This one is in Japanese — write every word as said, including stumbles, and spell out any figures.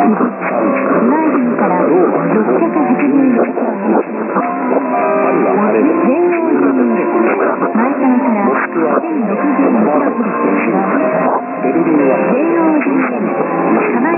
からろっぴゃくはちじゅういちキロメートル。京王線前川からせんろくじゅうにキロヘルツ。京王電線浜